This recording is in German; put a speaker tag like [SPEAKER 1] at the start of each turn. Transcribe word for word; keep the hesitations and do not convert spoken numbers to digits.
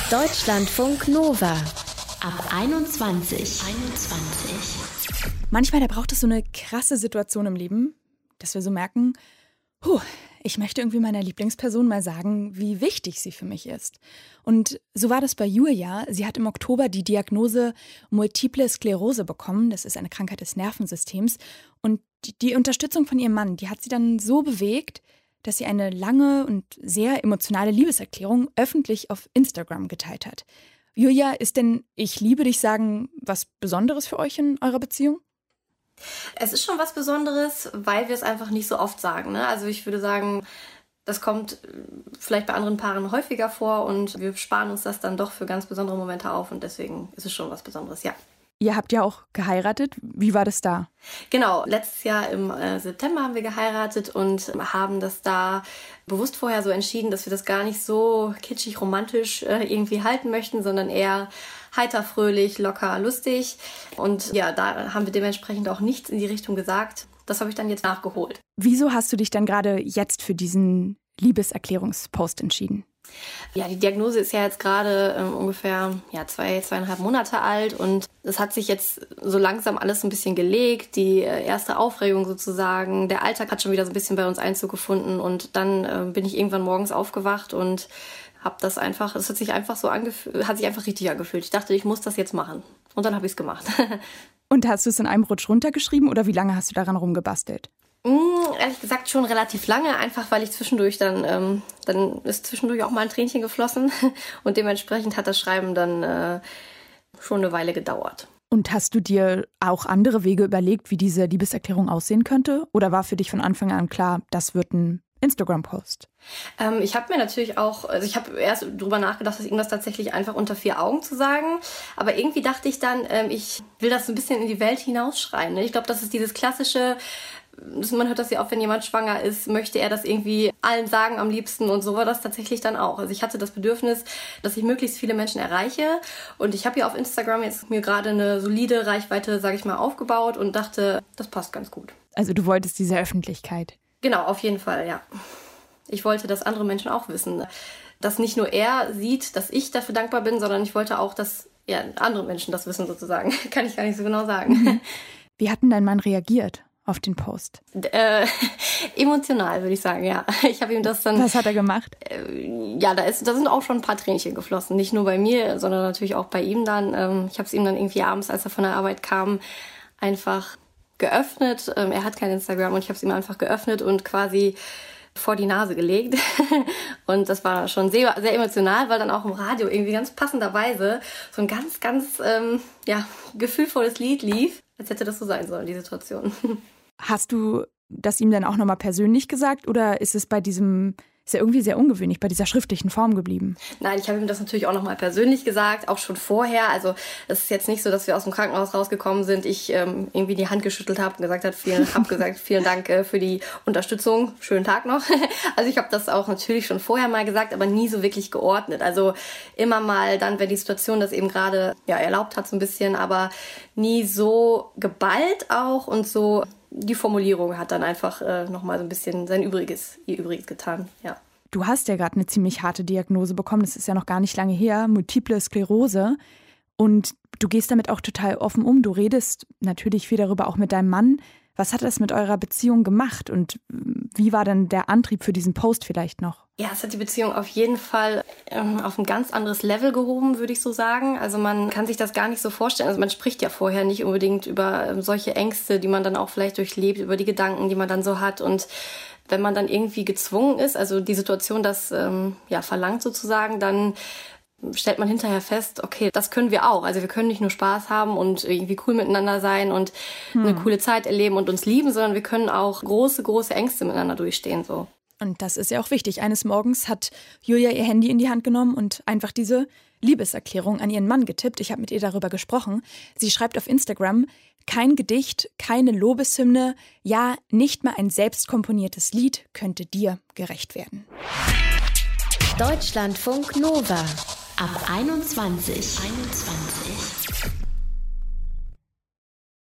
[SPEAKER 1] Deutschlandfunk Nova ab einundzwanzig. einundzwanzig.
[SPEAKER 2] Manchmal, da braucht es so eine krasse Situation im Leben, dass wir so merken, puh, ich möchte irgendwie meiner Lieblingsperson mal sagen, wie wichtig sie für mich ist. Und so war das bei Julia. Sie hat im Oktober die Diagnose Multiple Sklerose bekommen. Das ist eine Krankheit des Nervensystems. Und die Unterstützung von ihrem Mann, die hat sie dann so bewegt, dass sie eine lange und sehr emotionale Liebeserklärung öffentlich auf Instagram geteilt hat. Julia, ist denn "Ich liebe dich" sagen was Besonderes für euch in eurer Beziehung?
[SPEAKER 3] Es ist schon was Besonderes, weil wir es einfach nicht so oft sagen. Ne? Also ich würde sagen, das kommt vielleicht bei anderen Paaren häufiger vor und wir sparen uns das dann doch für ganz besondere Momente auf und deswegen ist es schon was Besonderes, ja.
[SPEAKER 2] Ihr habt ja auch geheiratet. Wie war das da?
[SPEAKER 3] Genau, letztes Jahr im äh, September haben wir geheiratet und haben das da bewusst vorher so entschieden, dass wir das gar nicht so kitschig, romantisch äh, irgendwie halten möchten, sondern eher heiter, fröhlich, locker, lustig. Und ja, da haben wir dementsprechend auch nichts in die Richtung gesagt. Das habe ich dann jetzt nachgeholt.
[SPEAKER 2] Wieso hast du dich dann gerade jetzt für diesen Liebeserklärungspost entschieden?
[SPEAKER 3] Ja, die Diagnose ist ja jetzt gerade ähm, ungefähr ja, zwei, zweieinhalb Monate alt und es hat sich jetzt so langsam alles ein bisschen gelegt, die äh, erste Aufregung sozusagen, der Alltag hat schon wieder so ein bisschen bei uns Einzug gefunden und dann äh, bin ich irgendwann morgens aufgewacht und habe das einfach, es hat sich einfach so angefühlt, hat sich einfach richtig angefühlt. Ich dachte, ich muss das jetzt machen und dann habe ich es gemacht.
[SPEAKER 2] Und hast du es in einem Rutsch runtergeschrieben oder wie lange hast du daran rumgebastelt?
[SPEAKER 3] Mm, ehrlich gesagt schon relativ lange, einfach weil ich zwischendurch dann, ähm, dann ist zwischendurch auch mal ein Tränchen geflossen und dementsprechend hat das Schreiben dann äh, schon eine Weile gedauert.
[SPEAKER 2] Und hast du dir auch andere Wege überlegt, wie diese Liebeserklärung aussehen könnte? Oder war für dich von Anfang an klar, das wird ein Instagram-Post?
[SPEAKER 3] Ähm, ich habe mir natürlich auch, also ich habe erst drüber nachgedacht, dass irgendwas tatsächlich einfach unter vier Augen zu sagen. Aber irgendwie dachte ich dann, ähm, ich will das so ein bisschen in die Welt hinausschreien. Ne? Ich glaube, das ist dieses klassische, man hört das ja auch, wenn jemand schwanger ist, möchte er das irgendwie allen sagen am liebsten und so war das tatsächlich dann auch. Also ich hatte das Bedürfnis, dass ich möglichst viele Menschen erreiche und ich habe ja auf Instagram jetzt mir gerade eine solide Reichweite, sage ich mal, aufgebaut und dachte, das passt ganz gut.
[SPEAKER 2] Also du wolltest diese Öffentlichkeit?
[SPEAKER 3] Genau, auf jeden Fall, ja. Ich wollte, dass andere Menschen auch wissen, dass nicht nur er sieht, dass ich dafür dankbar bin, sondern ich wollte auch, dass ja, andere Menschen das wissen sozusagen. Kann ich gar nicht so genau sagen.
[SPEAKER 2] Wie hat denn dein Mann reagiert auf den Post?
[SPEAKER 3] Äh, emotional, würde ich sagen, ja. Ich habe ihm das dann...
[SPEAKER 2] Was hat er gemacht?
[SPEAKER 3] Äh, ja, da, ist, da sind auch schon ein paar Tränchen geflossen. Nicht nur bei mir, sondern natürlich auch bei ihm dann. Ähm, ich habe es ihm dann irgendwie abends, als er von der Arbeit kam, einfach geöffnet. Ähm, er hat kein Instagram und ich habe es ihm einfach geöffnet und quasi vor die Nase gelegt. Und das war schon sehr, sehr emotional, weil dann auch im Radio irgendwie ganz passenderweise so ein ganz, ganz ähm, ja, gefühlvolles Lied lief, als hätte das so sein sollen, die Situation.
[SPEAKER 2] Hast du das ihm dann auch nochmal persönlich gesagt oder ist es bei diesem, ist ja irgendwie sehr ungewöhnlich, bei dieser schriftlichen Form geblieben?
[SPEAKER 3] Nein, ich habe ihm das natürlich auch nochmal persönlich gesagt, auch schon vorher. Also es ist jetzt nicht so, dass wir aus dem Krankenhaus rausgekommen sind, ich ähm, irgendwie die Hand geschüttelt habe und gesagt habe, vielen, hab gesagt, vielen Dank äh, für die Unterstützung, schönen Tag noch. Also ich habe das auch natürlich schon vorher mal gesagt, aber nie so wirklich geordnet. Also immer mal dann, wenn die Situation das eben gerade ja, erlaubt hat so ein bisschen, aber nie so geballt auch und so... Die Formulierung hat dann einfach äh, nochmal so ein bisschen sein Übriges, ihr Übriges getan, ja.
[SPEAKER 2] Du hast ja gerade eine ziemlich harte Diagnose bekommen, das ist ja noch gar nicht lange her, Multiple Sklerose. Und du gehst damit auch total offen um. Du redest natürlich viel darüber, auch mit deinem Mann. Was hat das mit eurer Beziehung gemacht und wie war dann der Antrieb für diesen Post vielleicht noch?
[SPEAKER 3] Ja, es hat die Beziehung auf jeden Fall ähm, auf ein ganz anderes Level gehoben, würde ich so sagen. Also man kann sich das gar nicht so vorstellen. Also man spricht ja vorher nicht unbedingt über ähm, solche Ängste, die man dann auch vielleicht durchlebt, über die Gedanken, die man dann so hat. Und wenn man dann irgendwie gezwungen ist, also die Situation das ähm, ja verlangt sozusagen, dann stellt man hinterher fest, okay, das können wir auch. Also wir können nicht nur Spaß haben und irgendwie cool miteinander sein und hm. eine coole Zeit erleben und uns lieben, sondern wir können auch große, große Ängste miteinander durchstehen. So.
[SPEAKER 2] Und das ist ja auch wichtig. Eines Morgens hat Julia ihr Handy in die Hand genommen und einfach diese Liebeserklärung an ihren Mann getippt. Ich habe mit ihr darüber gesprochen. Sie schreibt auf Instagram, kein Gedicht, keine Lobeshymne, ja, nicht mal ein selbst komponiertes Lied könnte dir gerecht werden.
[SPEAKER 1] Deutschlandfunk Nova ab einundzwanzig. einundzwanzig.